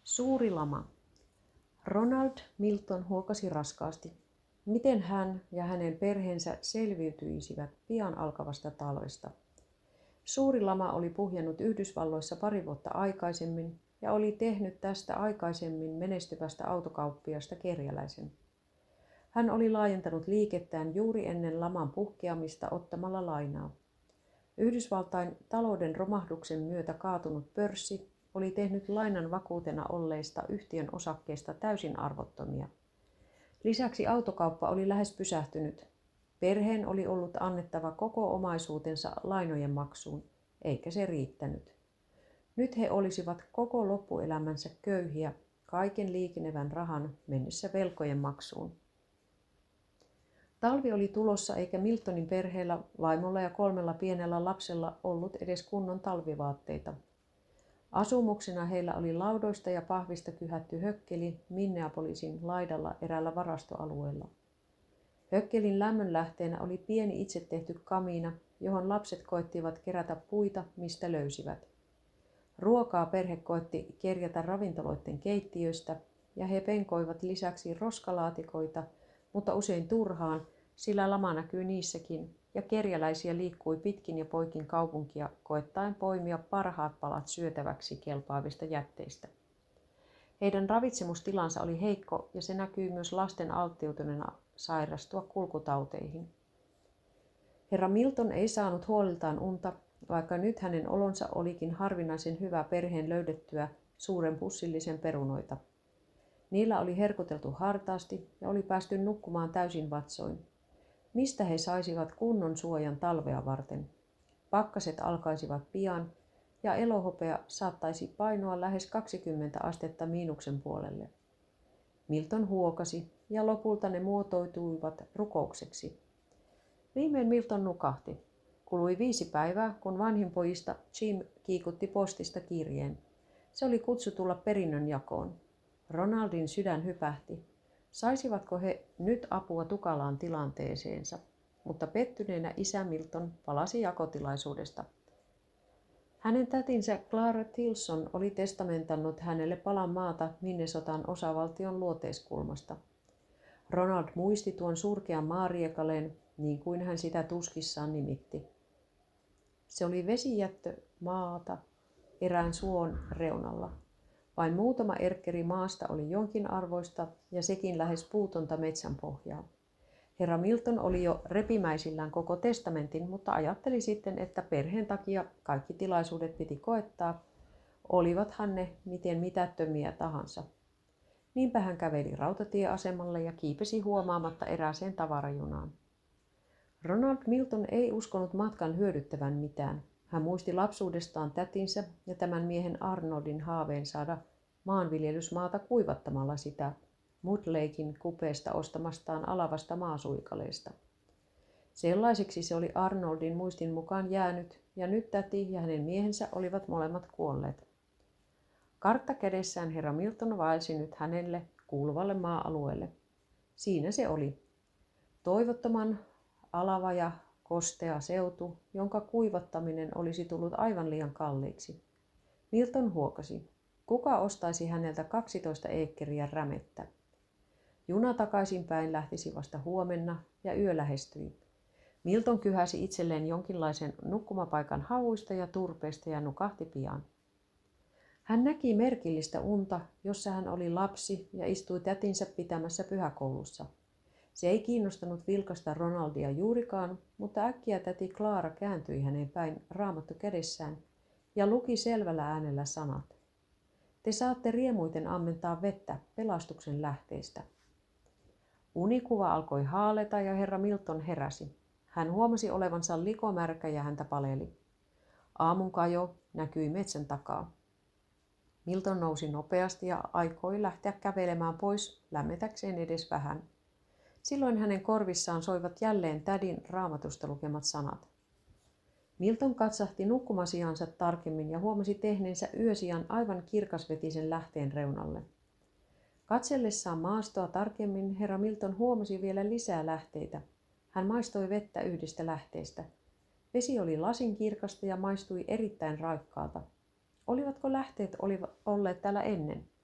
Suuri lama. Ronald Milton huokasi raskaasti. Miten hän ja hänen perheensä selviytyisivät pian alkavasta talvesta? Suuri lama oli puhjennut Yhdysvalloissa 2 vuotta aikaisemmin ja oli tehnyt tästä aikaisemmin menestyvästä autokauppiasta kerjäläisen. Hän oli laajentanut liikettään juuri ennen laman puhkeamista ottamalla lainaa. Yhdysvaltain talouden romahduksen myötä kaatunut pörssi oli tehnyt lainan vakuutena olleista yhtiön osakkeista täysin arvottomia. Lisäksi autokauppa oli lähes pysähtynyt. Perheen oli ollut annettava koko omaisuutensa lainojen maksuun, eikä se riittänyt. Nyt he olisivat koko loppuelämänsä köyhiä kaiken liikenevän rahan mennessä velkojen maksuun. Talvi oli tulossa eikä Miltonin perheellä, vaimolla ja 3 pienellä lapsella ollut edes kunnon talvivaatteita. Asumuksena heillä oli laudoista ja pahvista kyhätty hökkeli Minneapolisin laidalla eräällä varastoalueella. Hökkelin lämmönlähteenä oli pieni itse tehty kamiina, johon lapset koettivat kerätä puita, mistä löysivät. Ruokaa perhe koetti kerjätä ravintoloiden keittiöistä ja he penkoivat lisäksi roskalaatikoita, mutta usein turhaan, sillä lama näkyy niissäkin ja kerjäläisiä liikkui pitkin ja poikin kaupunkia koettaen poimia parhaat palat syötäväksi kelpaavista jätteistä. Heidän ravitsemustilansa oli heikko ja se näkyy myös lasten alttiutuneena sairastua kulkutauteihin. Herra Milton ei saanut huoliltaan unta, vaikka nyt hänen olonsa olikin harvinaisen hyvä perheen löydettyä suuren pussillisen perunoita. Niillä oli herkuteltu hartaasti ja oli päästy nukkumaan täysin vatsoin. Mistä he saisivat kunnon suojan talvea varten? Pakkaset alkaisivat pian ja elohopea saattaisi painoa lähes 20 astetta miinuksen puolelle. Milton huokasi ja lopulta ne muotoituivat rukoukseksi. Viimein Milton nukahti. Kului 5 päivää, kun vanhin pojista Jim kiikutti postista kirjeen. Se oli kutsu tulla perinnönjakoon. Ronaldin sydän hypähti. Saisivatko he nyt apua tukalaan tilanteeseensa? Mutta pettyneenä isä Milton palasi jakotilaisuudesta. Hänen tätinsä Clara Tilson oli testamentannut hänelle palan maata Minnesotan osavaltion luoteiskulmasta. Ronald muisti tuon surkean maariekaleen, niin kuin hän sitä tuskissaan nimitti. Se oli vesijättö maata erään suon reunalla. Vain muutama erkkeri maasta oli jonkin arvoista ja sekin lähes puutonta metsänpohjaa. Herra Milton oli jo repimäisillään koko testamentin, mutta ajatteli sitten, että perheen takia kaikki tilaisuudet piti koettaa, olivathan ne miten mitättömiä tahansa. Niinpä hän käveli rautatieasemalle ja kiipesi huomaamatta erääseen tavarajunaan. Ronald Milton ei uskonut matkan hyödyttävän mitään. Hän muisti lapsuudestaan tätinsä ja tämän miehen Arnoldin haaveen saada maanviljelysmaata kuivattamalla sitä Mudlaken kupeesta ostamastaan alavasta maasuikaleesta. Sellaiseksi se oli Arnoldin muistin mukaan jäänyt ja nyt täti ja hänen miehensä olivat molemmat kuolleet. Kartta kädessään herra Milton vaelsi nyt hänelle kuuluvalle maa-alueelle. Siinä se oli. Toivottoman alava ja kostea seutu, jonka kuivattaminen olisi tullut aivan liian kalliiksi. Milton huokasi. Kuka ostaisi häneltä 12 eekkeriä rämettä? Juna takaisinpäin lähtisi vasta huomenna ja yö lähestyi. Milton kyhäsi itselleen jonkinlaisen nukkumapaikan havuista ja turpeesta ja nukahti pian. Hän näki merkillistä unta, jossa hän oli lapsi ja istui tätinsä pitämässä pyhäkoulussa. Se ei kiinnostanut vilkasta Ronaldia juurikaan, mutta äkkiä täti Clara kääntyi häneen päin raamattu kädessään ja luki selvällä äänellä sanat. Te saatte riemuiten ammentaa vettä pelastuksen lähteestä. Unikuva alkoi haaleta ja herra Milton heräsi. Hän huomasi olevansa likomärkä ja häntä paleli. Aamun kajo näkyi metsän takaa. Milton nousi nopeasti ja aikoi lähteä kävelemään pois lämmetäkseen edes vähän. Silloin hänen korvissaan soivat jälleen tädin raamatusta lukemat sanat. Milton katsahti nukkumasiansa tarkemmin ja huomasi tehneensä yösijan aivan kirkasvetisen lähteen reunalle. Katsellessaan maastoa tarkemmin herra Milton huomasi vielä lisää lähteitä. Hän maistoi vettä yhdestä lähteestä. Vesi oli lasinkirkasta ja maistui erittäin raikkaalta. Olivatko lähteet olleet täällä ennen?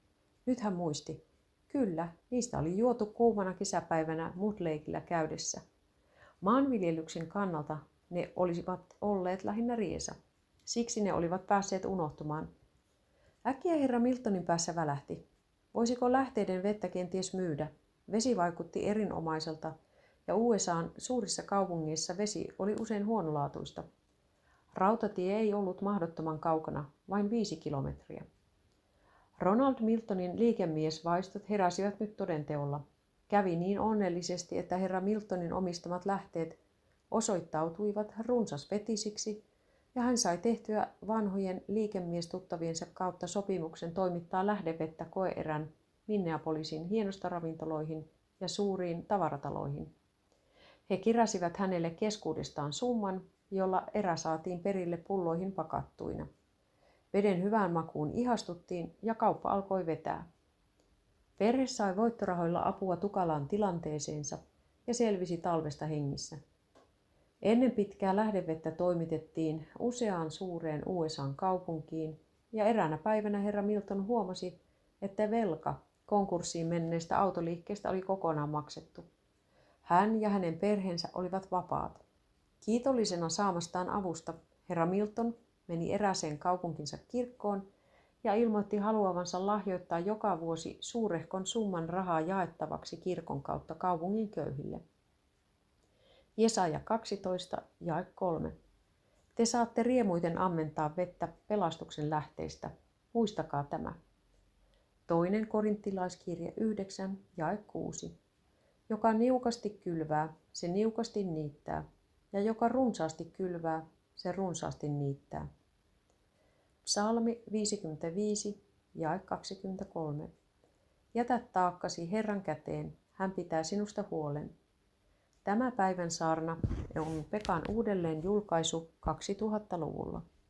Nyt hän muisti. Kyllä, niistä oli juotu kuumana kesäpäivänä Mudlakeillä käydessä. Maanviljelyksen kannalta ne olisivat olleet lähinnä riesa. Siksi ne olivat päässeet unohtumaan. Äkkiä herra Miltonin päässä välähti. Voisiko lähteiden vettä kenties myydä? Vesi vaikutti erinomaiselta ja USA:n suurissa kaupungeissa vesi oli usein huonolaatuista. Rautatie ei ollut mahdottoman kaukana, vain 5 kilometriä. Ronald Miltonin liikemiesvaistot heräsivät nyt todenteolla. Kävi niin onnellisesti, että herra Miltonin omistamat lähteet osoittautuivat runsasvetisiksi ja hän sai tehtyä vanhojen liikemiestuttaviensa kautta sopimuksen toimittaa lähdevettä koeerän Minneapolisin hienostaravintoloihin ja suuriin tavarataloihin. He keräsivät hänelle keskuudestaan summan, jolla erä saatiin perille pulloihin pakattuina. Veden hyvään makuun ihastuttiin ja kauppa alkoi vetää. Perhe sai voittorahoilla apua tukalaan tilanteeseensa ja selvisi talvesta hengissä. Ennen pitkää lähdevettä toimitettiin useaan suureen USA:n kaupunkiin ja eräänä päivänä herra Milton huomasi, että velka konkurssiin menneestä autoliikkeestä oli kokonaan maksettu. Hän ja hänen perheensä olivat vapaat. Kiitollisena saamastaan avusta herra Milton meni erääseen kaupunkinsa kirkkoon ja ilmoitti haluavansa lahjoittaa joka vuosi suurehkon summan rahaa jaettavaksi kirkon kautta kaupungin köyhille. Jesaja 12, jae 3. Te saatte riemuiten ammentaa vettä pelastuksen lähteistä. Muistakaa tämä. 2. Korinttilaiskirje 9, jae 6. Joka niukasti kylvää, se niukasti niittää, ja joka runsaasti kylvää, se runsaasti niittää. Psalmi 55, jae 23. Jätä taakkasi Herran käteen, hän pitää sinusta huolen. Tämä päivän saarna on Pekan uudelleen julkaisu 2000-luvulla.